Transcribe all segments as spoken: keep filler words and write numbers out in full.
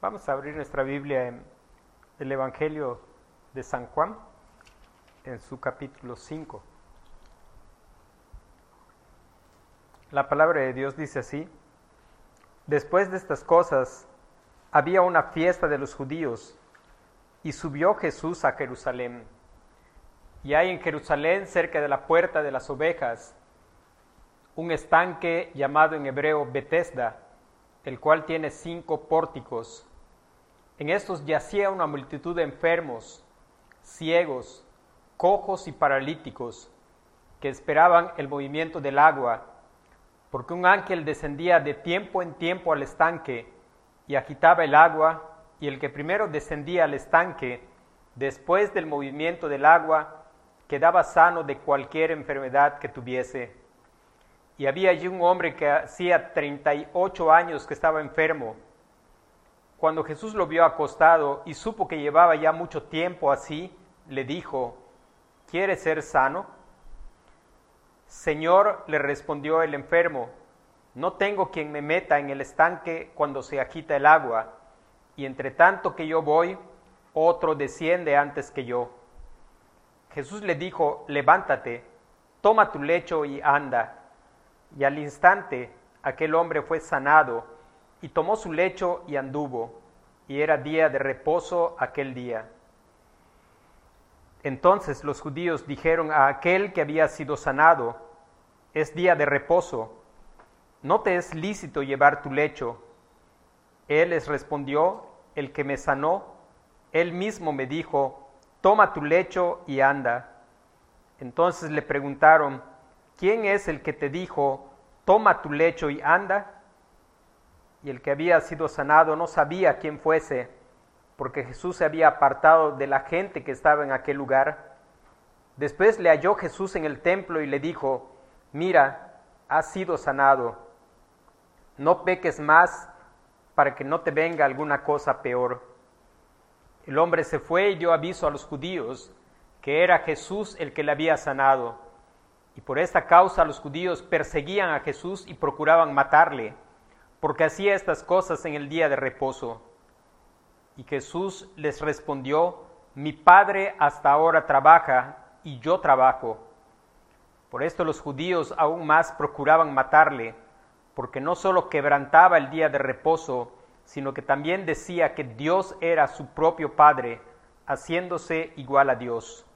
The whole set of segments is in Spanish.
Vamos a abrir nuestra Biblia en el Evangelio de San Juan, en su capítulo cinco. La palabra de Dios dice así: Después de estas cosas, había una fiesta de los judíos, y subió Jesús a Jerusalén. Y hay en Jerusalén, cerca de la puerta de las ovejas, un estanque llamado en hebreo Betesda, el cual tiene cinco pórticos. En estos yacía una multitud de enfermos, ciegos, cojos y paralíticos, que esperaban el movimiento del agua, porque un ángel descendía de tiempo en tiempo al estanque y agitaba el agua, y el que primero descendía al estanque, después del movimiento del agua, quedaba sano de cualquier enfermedad que tuviese. Y había allí un hombre que hacía treinta y ocho años que estaba enfermo. Cuando Jesús lo vio acostado y supo que llevaba ya mucho tiempo así, le dijo: ¿Quieres ser sano? Señor, le respondió el enfermo, no tengo quien me meta en el estanque cuando se agita el agua, y entre tanto que yo voy, otro desciende antes que yo. Jesús le dijo: levántate, toma tu lecho y anda. Y al instante aquel hombre fue sanado, y tomó su lecho y anduvo, y era día de reposo aquel día. Entonces los judíos dijeron a aquel que había sido sanado: es día de reposo, ¿no te es lícito llevar tu lecho? Él les respondió: el que me sanó, él mismo me dijo: toma tu lecho y anda. Entonces le preguntaron: ¿quién es el que te dijo, toma tu lecho y anda? Y el que había sido sanado no sabía quién fuese, porque Jesús se había apartado de la gente que estaba en aquel lugar. Después le halló Jesús en el templo y le dijo: mira, has sido sanado. No peques más para que no te venga alguna cosa peor. El hombre se fue y dio aviso a los judíos que era Jesús el que le había sanado. Y por esta causa los judíos perseguían a Jesús y procuraban matarle, porque hacía estas cosas en el día de reposo. Y Jesús les respondió: mi Padre hasta ahora trabaja y yo trabajo. Por esto los judíos aún más procuraban matarle, porque no solo quebrantaba el día de reposo, sino que también decía que Dios era su propio Padre, haciéndose igual a Dios.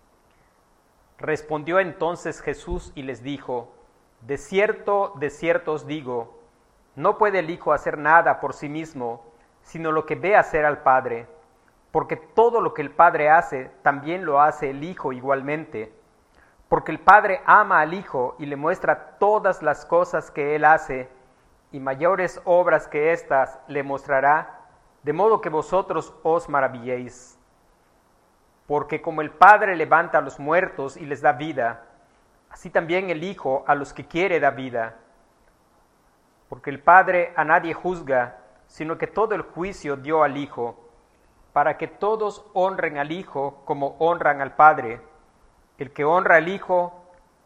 Respondió entonces Jesús y les dijo: de cierto, de cierto os digo, no puede el Hijo hacer nada por sí mismo, sino lo que ve hacer al Padre, porque todo lo que el Padre hace, también lo hace el Hijo igualmente. Porque el Padre ama al Hijo y le muestra todas las cosas que Él hace, y mayores obras que éstas le mostrará, de modo que vosotros os maravilléis. Porque como el Padre levanta a los muertos y les da vida, así también el Hijo a los que quiere da vida. Porque el Padre a nadie juzga, sino que todo el juicio dio al Hijo, para que todos honren al Hijo como honran al Padre. El que honra al Hijo,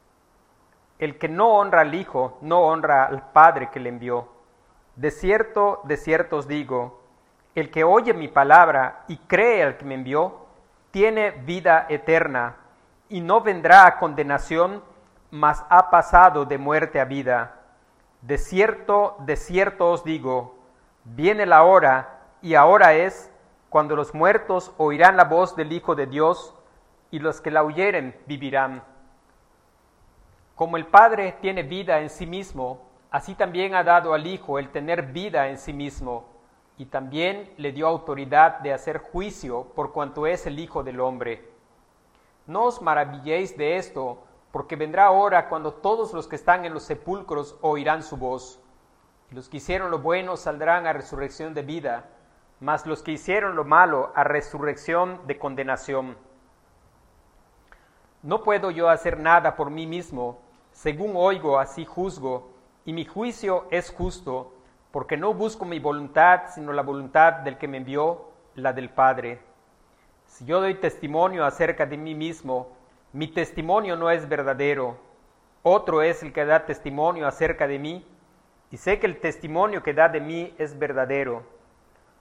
el que no honra al Hijo, no honra al Padre que le envió. De cierto, de cierto os digo, el que oye mi palabra y cree al que me envió, tiene vida eterna, y no vendrá a condenación, mas ha pasado de muerte a vida. De cierto, de cierto os digo, viene la hora, y ahora es, cuando los muertos oirán la voz del Hijo de Dios, y los que la oyeren vivirán. Como el Padre tiene vida en sí mismo, así también ha dado al Hijo el tener vida en sí mismo, y también le dio autoridad de hacer juicio por cuanto es el Hijo del Hombre. No os maravilléis de esto, porque vendrá hora cuando todos los que están en los sepulcros oirán su voz. Y los que hicieron lo bueno saldrán a resurrección de vida, mas los que hicieron lo malo a resurrección de condenación. No puedo yo hacer nada por mí mismo, según oigo así juzgo, y mi juicio es justo, porque no busco mi voluntad, sino la voluntad del que me envió, la del Padre. Si yo doy testimonio acerca de mí mismo, mi testimonio no es verdadero. Otro es el que da testimonio acerca de mí, y sé que el testimonio que da de mí es verdadero.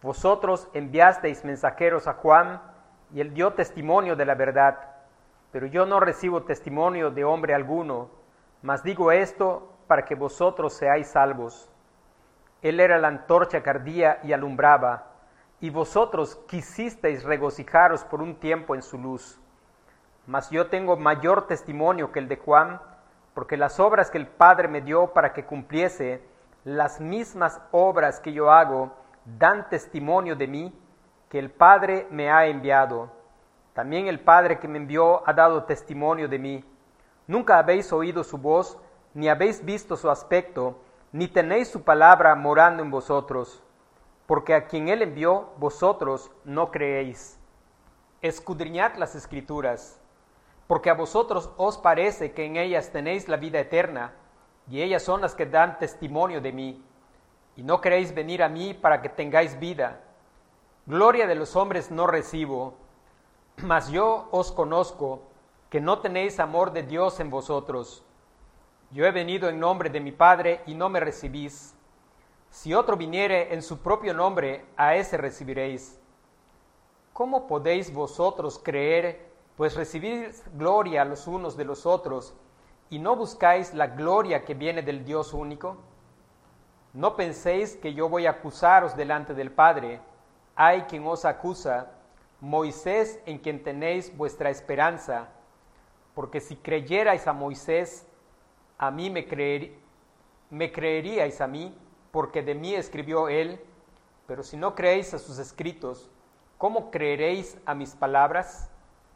Vosotros enviasteis mensajeros a Juan, y él dio testimonio de la verdad, pero yo no recibo testimonio de hombre alguno, mas digo esto para que vosotros seáis salvos. Él era la antorcha que ardía y alumbraba, y vosotros quisisteis regocijaros por un tiempo en su luz. Mas yo tengo mayor testimonio que el de Juan, porque las obras que el Padre me dio para que cumpliese, las mismas obras que yo hago, dan testimonio de mí, que el Padre me ha enviado. También el Padre que me envió ha dado testimonio de mí. Nunca habéis oído su voz, ni habéis visto su aspecto, ni tenéis su palabra morando en vosotros, porque a quien él envió, vosotros no creéis. Escudriñad las Escrituras, porque a vosotros os parece que en ellas tenéis la vida eterna, y ellas son las que dan testimonio de mí, y no queréis venir a mí para que tengáis vida. Gloria de los hombres no recibo, mas yo os conozco, que no tenéis amor de Dios en vosotros. Yo he venido en nombre de mi Padre, y no me recibís. Si otro viniere en su propio nombre, a ese recibiréis. ¿Cómo podéis vosotros creer, pues recibís gloria los unos de los otros, y no buscáis la gloria que viene del Dios único? No penséis que yo voy a acusaros delante del Padre. Hay quien os acusa, Moisés, en quien tenéis vuestra esperanza. Porque si creyerais a Moisés, a mí me, creer, me creeríais a mí, porque de mí escribió él. Pero si no creéis a sus escritos, ¿cómo creeréis a mis palabras?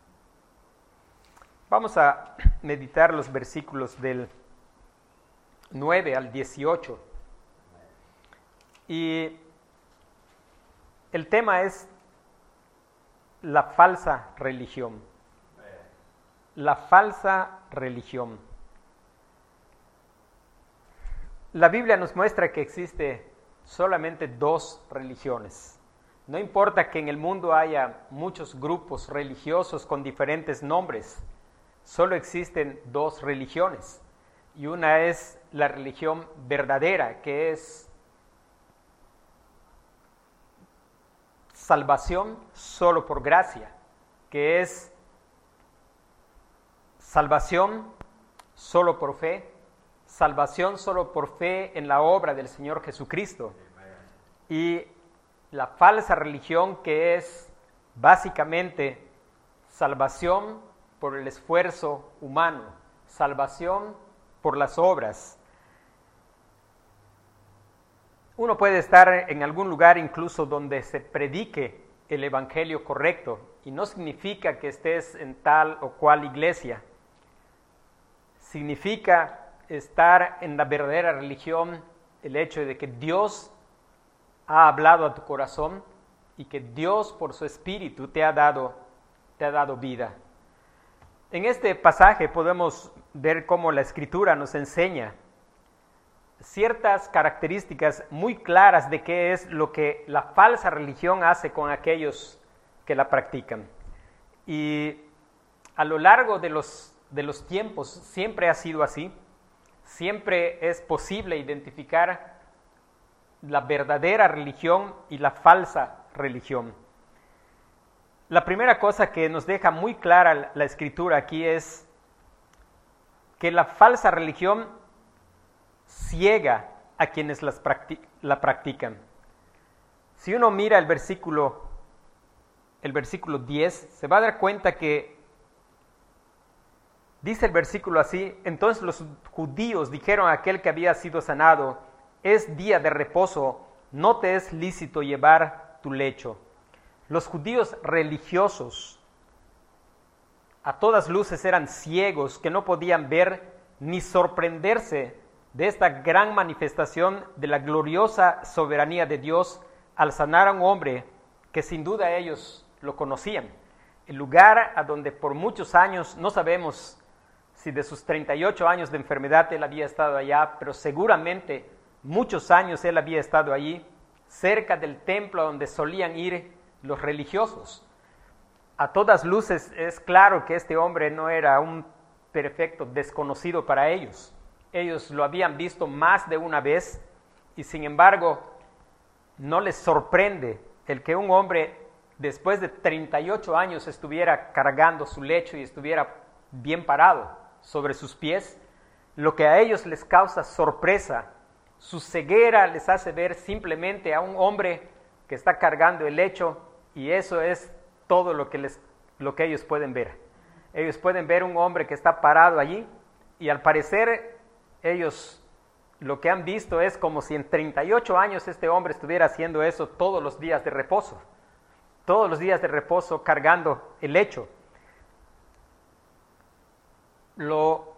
Vamos a meditar los versículos del nueve al dieciocho. Y el tema es la falsa religión. La falsa religión. La Biblia nos muestra que existe solamente dos religiones. No importa que en el mundo haya muchos grupos religiosos con diferentes nombres, solo existen dos religiones. Y una es la religión verdadera, que es salvación solo por gracia, que es salvación solo por fe, salvación solo por fe en la obra del Señor Jesucristo. Y la falsa religión, que es básicamente salvación por el esfuerzo humano, salvación por las obras. Uno puede estar en algún lugar incluso donde se predique el evangelio correcto, y no significa que estés en tal o cual iglesia. Significa estar en la verdadera religión el hecho de que Dios ha hablado a tu corazón y que Dios por su Espíritu te ha dado, te ha dado vida. En este pasaje podemos ver cómo la Escritura nos enseña ciertas características muy claras de qué es lo que la falsa religión hace con aquellos que la practican. Y a lo largo de los, de los tiempos siempre ha sido así. Siempre es posible identificar la verdadera religión y la falsa religión. La primera cosa que nos deja muy clara la Escritura aquí es que la falsa religión ciega a quienes las practi- la practican. Si uno mira el versículo, el versículo diez, se va a dar cuenta que dice el versículo así: entonces los judíos dijeron a aquel que había sido sanado: es día de reposo, no te es lícito llevar tu lecho. Los judíos religiosos a todas luces eran ciegos, que no podían ver ni sorprenderse de esta gran manifestación de la gloriosa soberanía de Dios al sanar a un hombre que sin duda ellos lo conocían. El lugar a donde por muchos años, no sabemos si de sus treinta y ocho años de enfermedad él había estado allá, pero seguramente muchos años él había estado allí, cerca del templo donde solían ir los religiosos. A todas luces es claro que este hombre no era un perfecto desconocido para ellos. Ellos lo habían visto más de una vez y sin embargo no les sorprende el que un hombre después de treinta y ocho años estuviera cargando su lecho y estuviera bien parado sobre sus pies, lo que a ellos les causa sorpresa, su ceguera les hace ver simplemente a un hombre que está cargando el lecho, y eso es todo lo que, les, lo que ellos pueden ver. Ellos pueden ver un hombre que está parado allí, y al parecer ellos lo que han visto es como si en treinta y ocho años este hombre estuviera haciendo eso todos los días de reposo, todos los días de reposo cargando el lecho. Lo,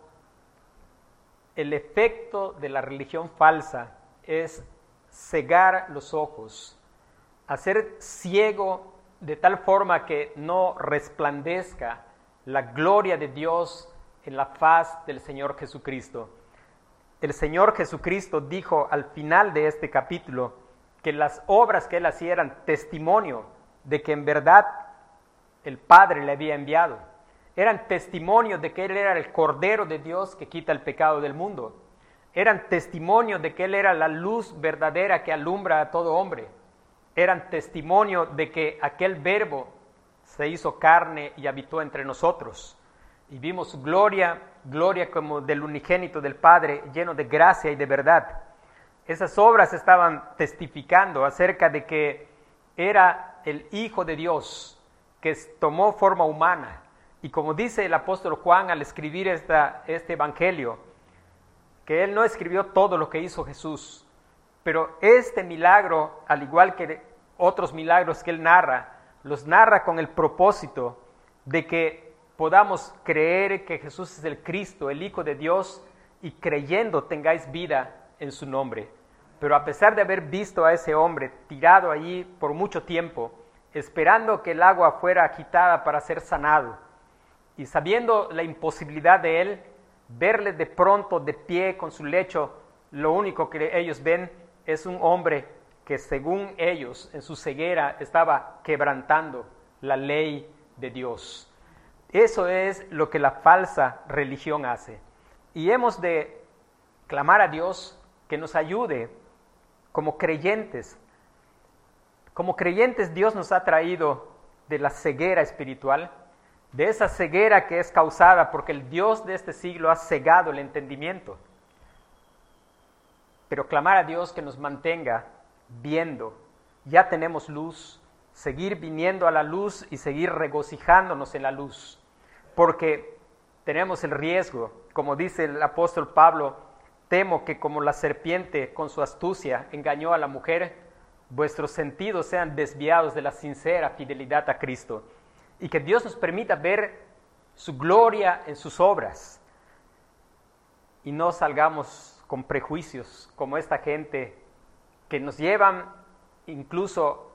el efecto de la religión falsa es cegar los ojos, hacer ciego de tal forma que no resplandezca la gloria de Dios en la faz del Señor Jesucristo. El Señor Jesucristo dijo al final de este capítulo que las obras que Él hacía eran testimonio de que en verdad el Padre le había enviado. Eran testimonio de que Él era el Cordero de Dios que quita el pecado del mundo. Eran testimonio de que Él era la luz verdadera que alumbra a todo hombre. Eran testimonio de que aquel Verbo se hizo carne y habitó entre nosotros. Y vimos su gloria, gloria como del unigénito del Padre, lleno de gracia y de verdad. Esas obras estaban testificando acerca de que era el Hijo de Dios que tomó forma humana. Y como dice el apóstol Juan al escribir esta, este evangelio, que él no escribió todo lo que hizo Jesús, pero este milagro, al igual que otros milagros que él narra, los narra con el propósito de que podamos creer que Jesús es el Cristo, el Hijo de Dios, y creyendo tengáis vida en su nombre. Pero a pesar de haber visto a ese hombre tirado allí por mucho tiempo, esperando que el agua fuera agitada para ser sanado, y sabiendo la imposibilidad de él, verle de pronto de pie con su lecho, lo único que ellos ven es un hombre que según ellos en su ceguera estaba quebrantando la ley de Dios. Eso es lo que la falsa religión hace. Y hemos de clamar a Dios que nos ayude como creyentes. Como creyentes Dios nos ha traído de la ceguera espiritual, de esa ceguera que es causada porque el Dios de este siglo ha cegado el entendimiento. Pero clamar a Dios que nos mantenga viendo. Ya tenemos luz, seguir viniendo a la luz y seguir regocijándonos en la luz. Porque tenemos el riesgo, como dice el apóstol Pablo, temo que como la serpiente con su astucia engañó a la mujer, vuestros sentidos sean desviados de la sincera fidelidad a Cristo. Y que Dios nos permita ver su gloria en sus obras. Y no salgamos con prejuicios como esta gente que nos llevan incluso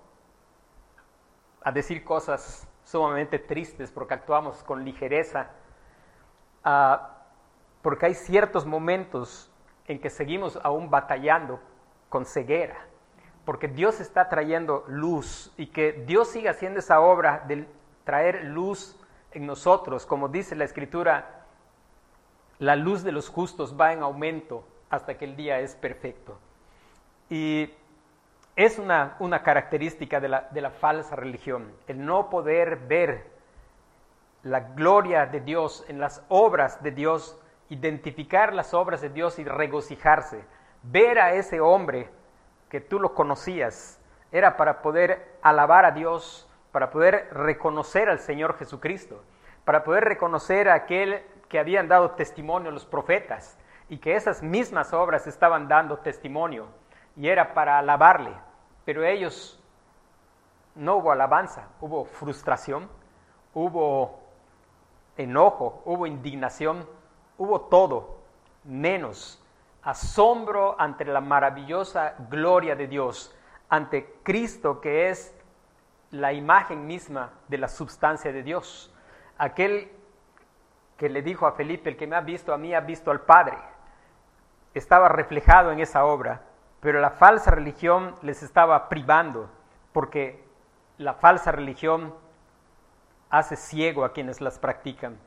a decir cosas sumamente tristes porque actuamos con ligereza, uh, porque hay ciertos momentos en que seguimos aún batallando con ceguera, porque Dios está trayendo luz y que Dios siga haciendo esa obra de traer luz en nosotros. Como dice la Escritura, la luz de los justos va en aumento hasta que el día es perfecto. Y es una, una característica de la, de la falsa religión, el no poder ver la gloria de Dios en las obras de Dios, identificar las obras de Dios y regocijarse. Ver a ese hombre que tú lo conocías, era para poder alabar a Dios, para poder reconocer al Señor Jesucristo, para poder reconocer a aquel que habían dado testimonio los profetas, y que esas mismas obras estaban dando testimonio, y era para alabarle. Pero ellos, no hubo alabanza, hubo frustración, hubo enojo, hubo indignación, hubo todo, menos asombro ante la maravillosa gloria de Dios, ante Cristo que es la imagen misma de la substancia de Dios. Aquel que le dijo a Felipe, el que me ha visto a mí ha visto al Padre, estaba reflejado en esa obra. Pero la falsa religión les estaba privando, porque la falsa religión hace ciego a quienes las practican.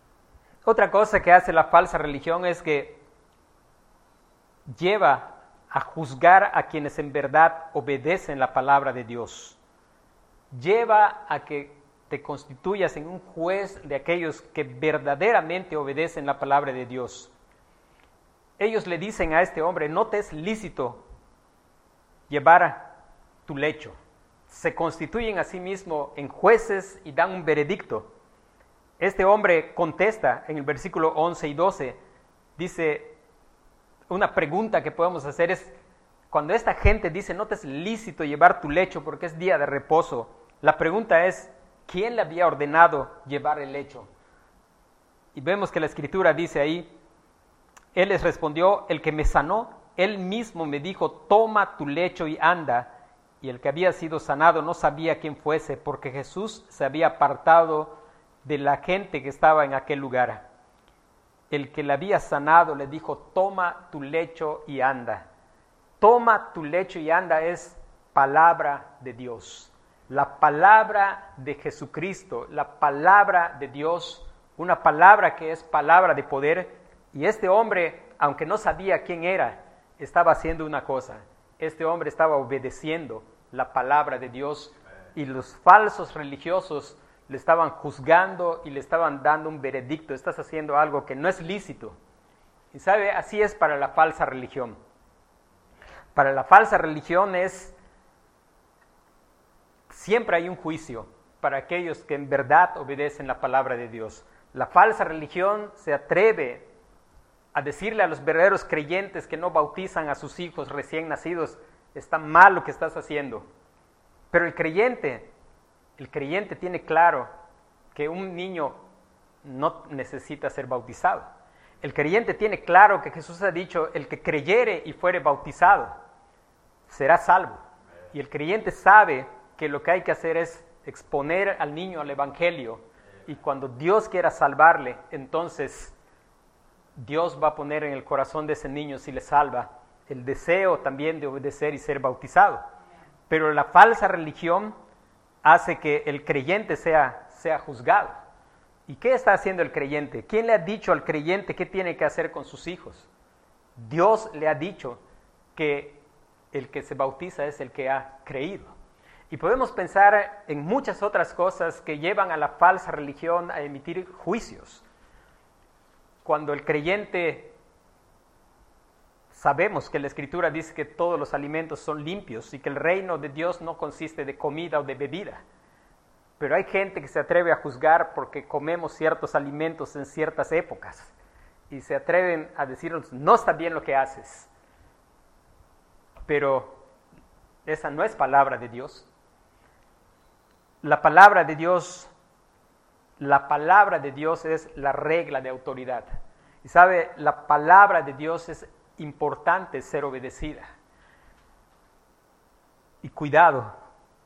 Otra cosa que hace la falsa religión es que lleva a juzgar a quienes en verdad obedecen la palabra de Dios. Lleva a que te constituyas en un juez de aquellos que verdaderamente obedecen la palabra de Dios. Ellos le dicen a este hombre, no te es lícito llevar tu lecho. Se constituyen a sí mismos en jueces y dan un veredicto. Este hombre contesta en el versículo once y doce, dice, una pregunta que podemos hacer es, cuando esta gente dice, no te es lícito llevar tu lecho porque es día de reposo, la pregunta es, ¿quién le había ordenado llevar el lecho? Y vemos que la Escritura dice ahí, él les respondió, el que me sanó, él mismo me dijo, toma tu lecho y anda. Y el que había sido sanado no sabía quién fuese, porque Jesús se había apartado de la gente que estaba en aquel lugar. El que le había sanado le dijo, toma tu lecho y anda. Toma tu lecho y anda es palabra de Dios. La palabra de Jesucristo, la palabra de Dios, una palabra que es palabra de poder. Y este hombre, aunque no sabía quién era, estaba haciendo una cosa. Este hombre estaba obedeciendo la palabra de Dios y los falsos religiosos le estaban juzgando y le estaban dando un veredicto. Estás haciendo algo que no es lícito. Y sabe, así es para la falsa religión. Para la falsa religión es, siempre hay un juicio para aquellos que en verdad obedecen la palabra de Dios. La falsa religión se atreve a decirle a los verdaderos creyentes que no bautizan a sus hijos recién nacidos, está mal lo que estás haciendo. Pero el creyente, el creyente tiene claro que un niño no necesita ser bautizado. El creyente tiene claro que Jesús ha dicho, el que creyere y fuere bautizado será salvo. Y el creyente sabe que lo que hay que hacer es exponer al niño al evangelio. Y cuando Dios quiera salvarle, entonces Dios va a poner en el corazón de ese niño, si le salva, el deseo también de obedecer y ser bautizado. Pero la falsa religión hace que el creyente sea, sea juzgado. ¿Y qué está haciendo el creyente? ¿Quién le ha dicho al creyente qué tiene que hacer con sus hijos? Dios le ha dicho que el que se bautiza es el que ha creído. Y podemos pensar en muchas otras cosas que llevan a la falsa religión a emitir juicios. Cuando el creyente, sabemos que la Escritura dice que todos los alimentos son limpios y que el reino de Dios no consiste de comida o de bebida. Pero hay gente que se atreve a juzgar porque comemos ciertos alimentos en ciertas épocas y se atreven a decirnos, no está bien lo que haces. Pero esa no es palabra de Dios. La palabra de Dios, la palabra de Dios es la regla de autoridad. Y sabe, la palabra de Dios es importante ser obedecida. Y cuidado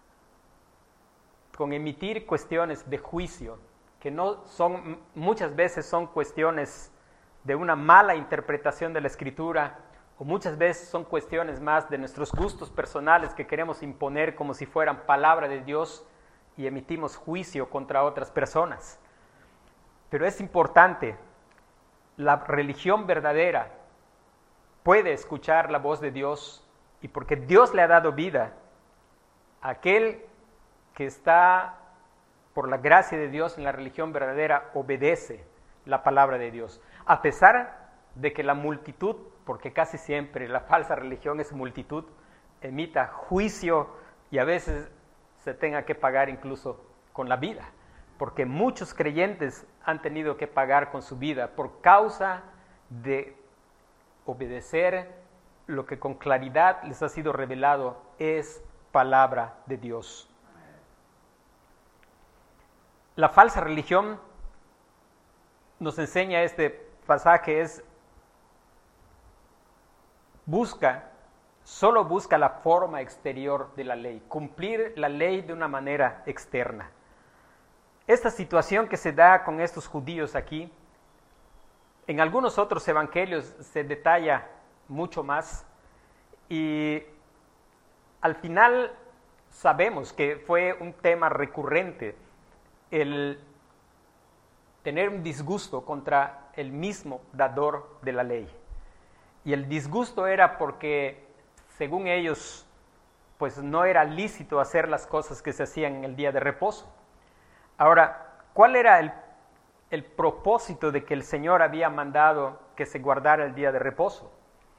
con emitir cuestiones de juicio, que no son, muchas veces son cuestiones de una mala interpretación de la Escritura, o muchas veces son cuestiones más de nuestros gustos personales que queremos imponer como si fueran palabra de Dios y emitimos juicio contra otras personas. Pero es importante, la religión verdadera puede escuchar la voz de Dios y porque Dios le ha dado vida, aquel que está por la gracia de Dios en la religión verdadera obedece la palabra de Dios. A pesar de que la multitud, porque casi siempre la falsa religión es multitud, emita juicio y a veces se tenga que pagar incluso con la vida, porque muchos creyentes han tenido que pagar con su vida por causa de obedecer lo que con claridad les ha sido revelado es palabra de Dios. La falsa religión nos enseña este pasaje es busca, solo busca la forma exterior de la ley, cumplir la ley de una manera externa. Esta situación que se da con estos judíos aquí, en algunos otros evangelios se detalla mucho más y al final sabemos que fue un tema recurrente el tener un disgusto contra el mismo dador de la ley. Y el disgusto era porque según ellos, pues no era lícito hacer las cosas que se hacían en el día de reposo. Ahora, ¿cuál era el, el propósito de que el Señor había mandado que se guardara el día de reposo?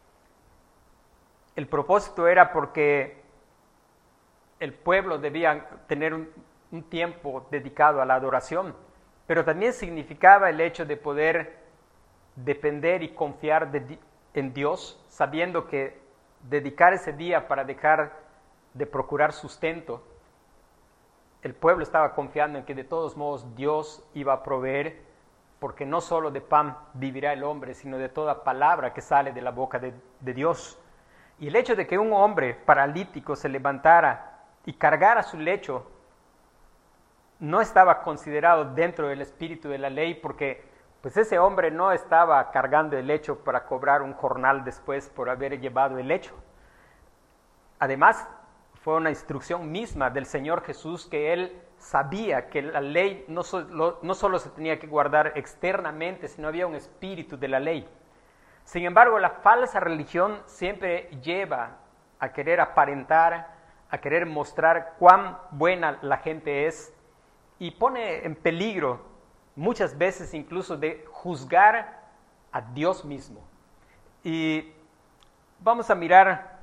El propósito era porque el pueblo debía tener un, un tiempo dedicado a la adoración, pero también significaba el hecho de poder depender y confiar de, en Dios, sabiendo que dedicar ese día para dejar de procurar sustento, el pueblo estaba confiando en que de todos modos Dios iba a proveer, porque no solo de pan vivirá el hombre, sino de toda palabra que sale de la boca de, de Dios. Y el hecho de que un hombre paralítico se levantara y cargara su lecho no estaba considerado dentro del espíritu de la ley, porque pues ese hombre no estaba cargando el lecho para cobrar un jornal después por haber llevado el lecho. Además, fue una instrucción misma del Señor Jesús, que Él sabía que la ley no, solo, no solo se tenía que guardar externamente, sino había un espíritu de la ley. Sin embargo, la falsa religión siempre lleva a querer aparentar, a querer mostrar cuán buena la gente es, y pone en peligro muchas veces incluso de juzgar a Dios mismo. Y vamos a mirar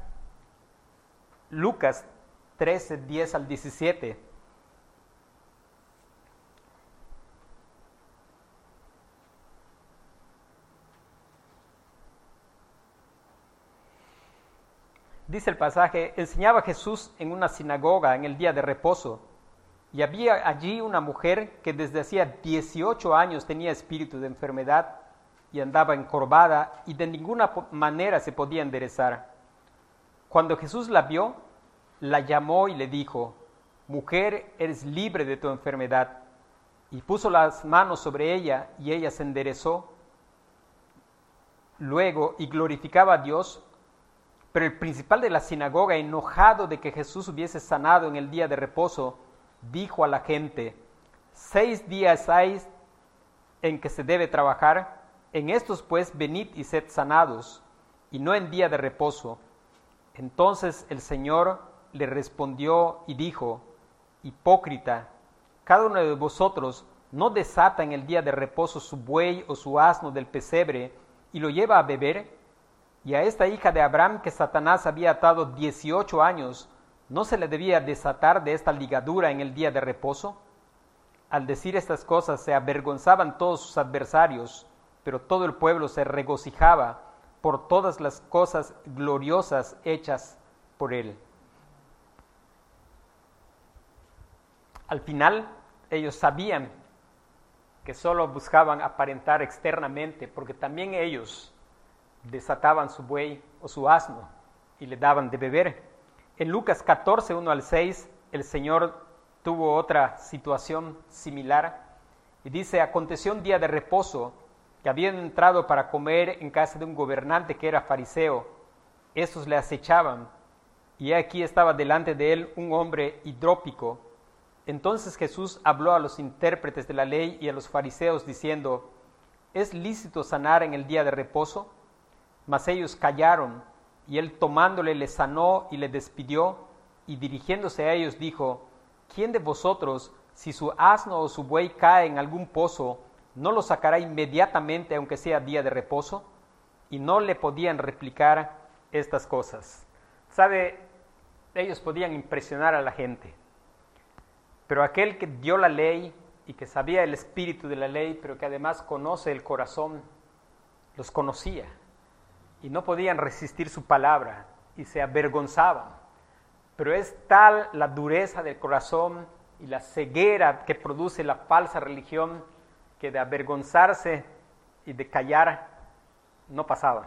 Lucas trece, diez al diecisiete. Dice el pasaje: enseñaba Jesús en una sinagoga en el día de reposo, y había allí una mujer que desde hacía dieciocho años tenía espíritu de enfermedad y andaba encorvada y de ninguna manera se podía enderezar. Cuando Jesús la vio, la llamó y le dijo: mujer, eres libre de tu enfermedad. Y puso las manos sobre ella y ella se enderezó luego y glorificaba a Dios. Pero el principal de la sinagoga, enojado de que Jesús hubiese sanado en el día de reposo, dijo a la gente: seis días hay en que se debe trabajar, en estos pues venid y sed sanados, y no en día de reposo. Entonces el Señor le respondió y dijo: hipócrita, cada uno de vosotros no desata en el día de reposo su buey o su asno del pesebre y lo lleva a beber. Y a esta hija de Abraham que Satanás había atado dieciocho años, ¿no se le debía desatar de esta ligadura en el día de reposo? Al decir estas cosas se avergonzaban todos sus adversarios, pero todo el pueblo se regocijaba por todas las cosas gloriosas hechas por él. Al final, ellos sabían que solo buscaban aparentar externamente, porque también ellos desataban su buey o su asno y le daban de beber. En Lucas catorce, uno al seis, el Señor tuvo otra situación similar y dice: aconteció un día de reposo que habían entrado para comer en casa de un gobernante que era fariseo. Estos le acechaban, y aquí estaba delante de él un hombre hidrópico. Entonces Jesús habló a los intérpretes de la ley y a los fariseos diciendo: ¿es lícito sanar en el día de reposo? Mas ellos callaron, y él tomándole le sanó y le despidió, y dirigiéndose a ellos dijo: ¿quién de vosotros, si su asno o su buey cae en algún pozo, no lo sacará inmediatamente aunque sea día de reposo? Y no le podían replicar estas cosas. ¿Sabe? Ellos podían impresionar a la gente, pero aquel que dio la ley y que sabía el espíritu de la ley, pero que además conoce el corazón, los conocía. Y no podían resistir su palabra y se avergonzaban. Pero es tal la dureza del corazón y la ceguera que produce la falsa religión, que de avergonzarse y de callar no pasaban.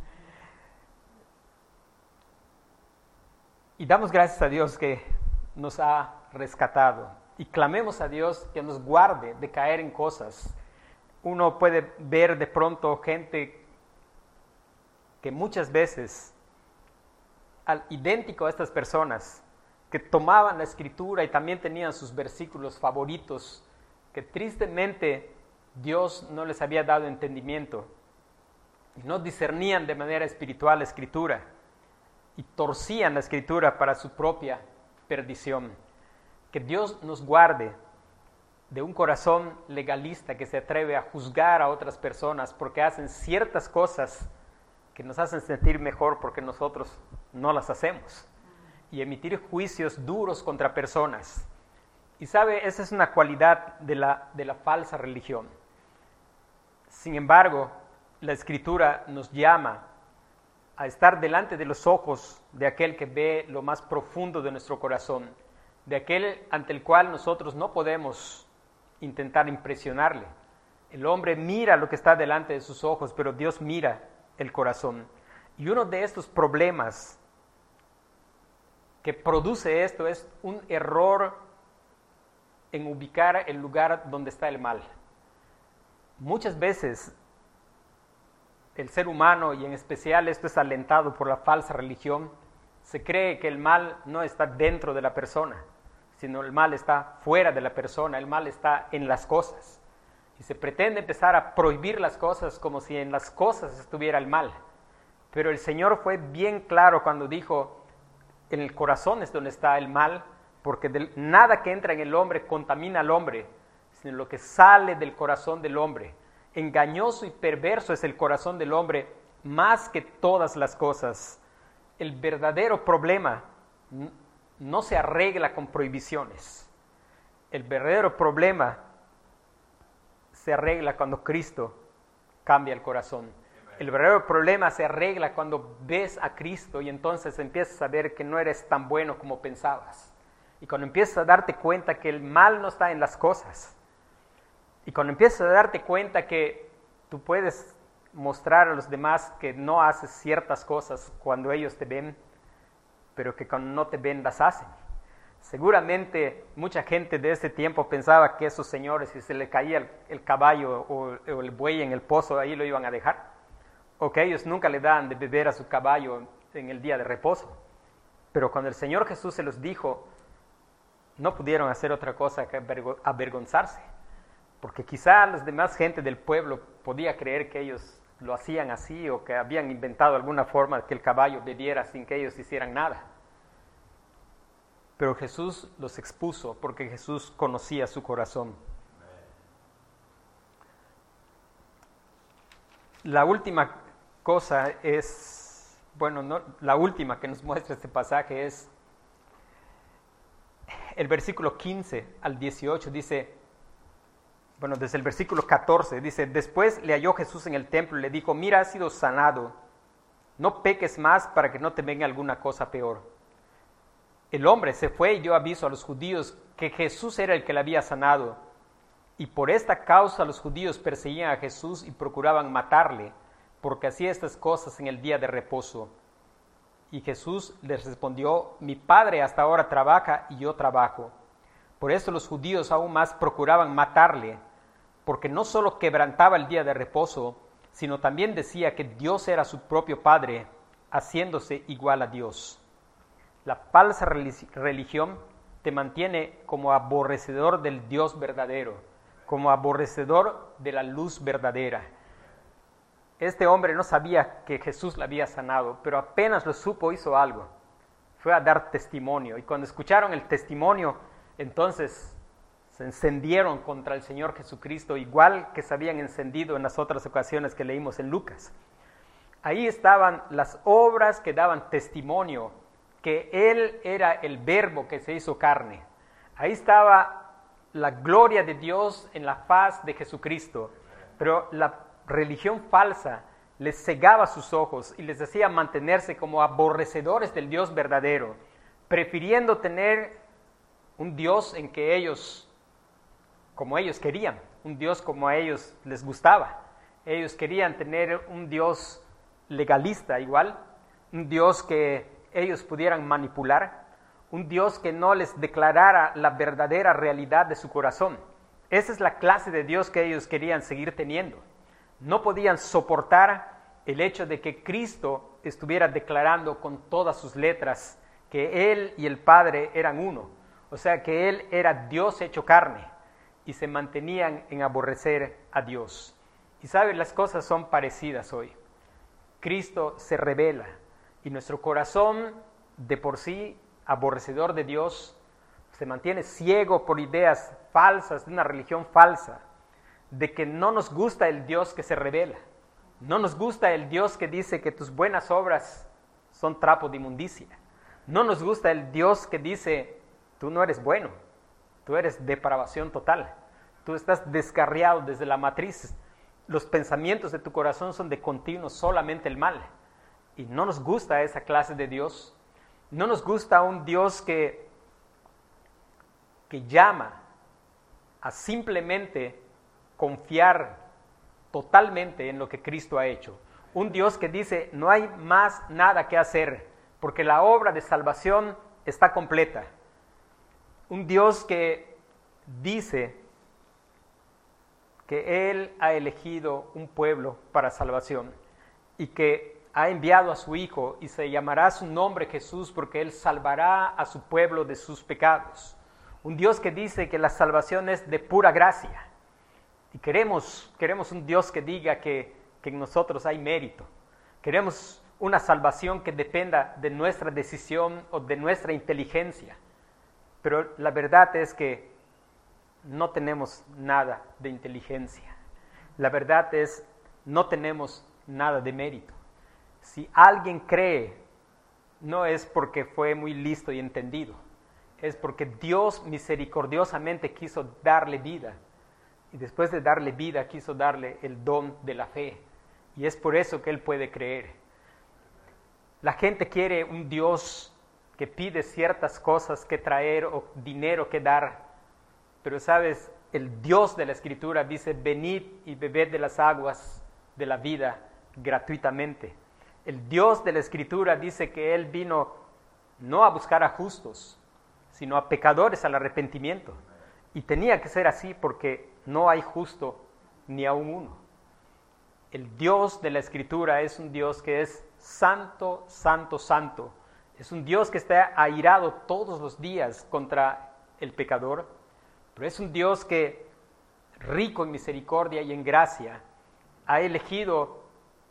Y damos gracias a Dios que nos ha rescatado, y clamemos a Dios que nos guarde de caer en cosas. Uno puede ver de pronto gente que muchas veces, al idéntico a estas personas, que tomaban la escritura y también tenían sus versículos favoritos, que tristemente Dios no les había dado entendimiento y no discernían de manera espiritual la escritura. y torcían la Escritura para su propia perdición. Que Dios nos guarde de un corazón legalista que se atreve a juzgar a otras personas porque hacen ciertas cosas que nos hacen sentir mejor porque nosotros no las hacemos, y emitir juicios duros contra personas. Y sabe, esa es una cualidad de la, de la falsa religión. Sin embargo, la Escritura nos llama a estar delante de los ojos de aquel que ve lo más profundo de nuestro corazón, de aquel ante el cual nosotros no podemos intentar impresionarle. El hombre mira lo que está delante de sus ojos, pero Dios mira el corazón. Y uno de estos problemas que produce esto es un error en ubicar el lugar donde está el mal. Muchas veces el ser humano, y en especial esto es alentado por la falsa religión, se cree que el mal no está dentro de la persona, sino el mal está fuera de la persona, el mal está en las cosas. Y se pretende empezar a prohibir las cosas como si en las cosas estuviera el mal. Pero el Señor fue bien claro cuando dijo, en el corazón es donde está el mal, porque de nada que entra en el hombre contamina al hombre, sino lo que sale del corazón del hombre. Engañoso y perverso es el corazón del hombre más que todas las cosas. El verdadero problema no se arregla con prohibiciones. El verdadero problema se arregla cuando Cristo cambia el corazón. El verdadero problema se arregla cuando ves a Cristo y entonces empiezas a ver que no eres tan bueno como pensabas. Y cuando empiezas a darte cuenta que el mal no está en las cosas. Y cuando empiezas a darte cuenta que tú puedes mostrar a los demás que no haces ciertas cosas cuando ellos te ven, pero que cuando no te ven las hacen. Seguramente mucha gente de ese tiempo pensaba que esos señores, si se le caía el, el caballo o, o el buey en el pozo, ahí lo iban a dejar. O que ellos nunca le daban de beber a su caballo en el día de reposo. Pero cuando el Señor Jesús se los dijo, no pudieron hacer otra cosa que avergonzarse. Porque quizá las demás gente del pueblo podía creer que ellos lo hacían así o que habían inventado alguna forma de que el caballo bebiera sin que ellos hicieran nada. Pero Jesús los expuso porque Jesús conocía su corazón. La última cosa es, bueno, no, la última que nos muestra este pasaje es el versículo quince al dieciocho, dice, bueno, desde el versículo catorce, dice, después le halló Jesús en el templo y le dijo, mira, has sido sanado, no peques más para que no te venga alguna cosa peor. El hombre se fue y dio aviso a los judíos que Jesús era el que le había sanado, y por esta causa los judíos perseguían a Jesús y procuraban matarle, porque hacía estas cosas en el día de reposo. Y Jesús les respondió, mi Padre hasta ahora trabaja y yo trabajo. Por eso los judíos aún más procuraban matarle, porque no solo quebrantaba el día de reposo, sino también decía que Dios era su propio Padre, haciéndose igual a Dios. La falsa religión te mantiene como aborrecedor del Dios verdadero, como aborrecedor de la luz verdadera. Este hombre no sabía que Jesús le había sanado, pero apenas lo supo hizo algo. Fue a dar testimonio, y cuando escucharon el testimonio, entonces se encendieron contra el Señor Jesucristo, igual que se habían encendido en las otras ocasiones que leímos en Lucas. Ahí estaban las obras que daban testimonio que Él era el Verbo que se hizo carne. Ahí estaba la gloria de Dios en la faz de Jesucristo, pero la religión falsa les cegaba sus ojos y les hacía mantenerse como aborrecedores del Dios verdadero, prefiriendo tener un Dios en que ellos, como ellos querían, un Dios como a ellos les gustaba. Ellos querían tener un Dios legalista igual, un Dios que ellos pudieran manipular, un Dios que no les declarara la verdadera realidad de su corazón. Esa es la clase de Dios que ellos querían seguir teniendo. No podían soportar el hecho de que Cristo estuviera declarando con todas sus letras que Él y el Padre eran uno. O sea, que Él era Dios hecho carne, y se mantenían en aborrecer a Dios. Y saben, las cosas son parecidas hoy. Cristo se revela, Y nuestro corazón, de por sí aborrecedor de Dios, se mantiene ciego por ideas falsas, de una religión falsa, de que no nos gusta el Dios que se revela, no nos gusta el Dios que dice que tus buenas obras son trapo de inmundicia, no nos gusta el Dios que dice, tú no eres bueno, tú eres depravación total, tú estás descarriado desde la matriz, los pensamientos de tu corazón son de continuo solamente el mal. Y no nos gusta esa clase de Dios. No nos gusta un Dios que, que llama a simplemente confiar totalmente en lo que Cristo ha hecho. Un Dios que dice, no hay más nada que hacer, porque la obra de salvación está completa. Un Dios que dice que Él ha elegido un pueblo para salvación y que ha enviado a su Hijo y se llamará su nombre Jesús porque Él salvará a su pueblo de sus pecados. Un Dios que dice que la salvación es de pura gracia. Y queremos, queremos un Dios que diga que, que en nosotros hay mérito. Queremos una salvación que dependa de nuestra decisión o de nuestra inteligencia. Pero la verdad es que no tenemos nada de inteligencia. La verdad es, no tenemos nada de mérito. Si alguien cree, no es porque fue muy listo y entendido, es porque Dios misericordiosamente quiso darle vida, y después de darle vida quiso darle el don de la fe, y es por eso que él puede creer. La gente quiere un Dios que pide ciertas cosas que traer o dinero que dar, pero sabes, el Dios de la Escritura dice, venid y bebed de las aguas de la vida gratuitamente. El Dios de la Escritura dice que Él vino no a buscar a justos, sino a pecadores al arrepentimiento. Y tenía que ser así porque no hay justo ni aun uno. El Dios de la Escritura es un Dios que es santo, santo, santo. Es un Dios que está airado todos los días contra el pecador, pero es un Dios que, rico en misericordia y en gracia, ha elegido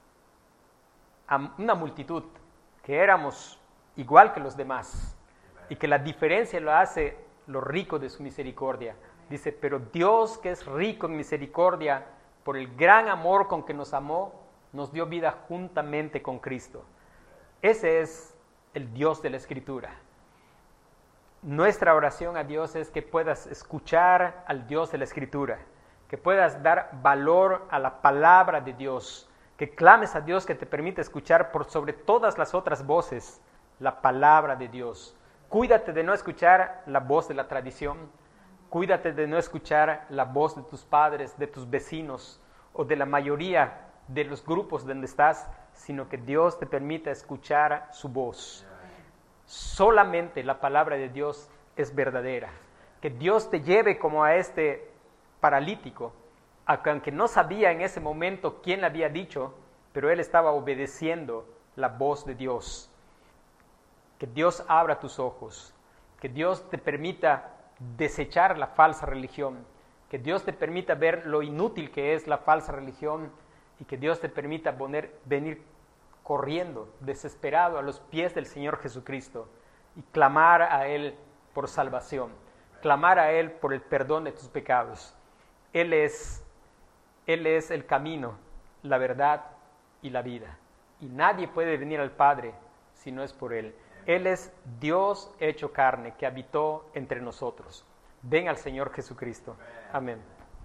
a una multitud que éramos igual que los demás y que la diferencia lo hace lo rico de su misericordia. Dice, pero Dios que es rico en misericordia, por el gran amor con que nos amó, nos dio vida juntamente con Cristo. Ese es el Dios de la Escritura. Nuestra oración a Dios es que puedas escuchar al Dios de la Escritura, que puedas dar valor a la palabra de Dios, que clames a Dios que te permita escuchar por sobre todas las otras voces la palabra de Dios. Cuídate de no escuchar la voz de la tradición, cuídate de no escuchar la voz de tus padres, de tus vecinos o de la mayoría de los grupos donde estás, sino que Dios te permita escuchar su voz. Solamente la palabra de Dios es verdadera. Que Dios te lleve como a este paralítico, aunque no sabía en ese momento quién le había dicho, pero él estaba obedeciendo la voz de Dios. Que Dios abra tus ojos, que Dios te permita desechar la falsa religión, que Dios te permita ver lo inútil que es la falsa religión y que Dios te permita poner, venir corriendo, desesperado a los pies del Señor Jesucristo y clamar a Él por salvación, clamar a Él por el perdón de tus pecados. Él es, Él es el camino, la verdad y la vida. Y nadie puede venir al Padre si no es por Él. Él es Dios hecho carne que habitó entre nosotros. Ven al Señor Jesucristo. Amén.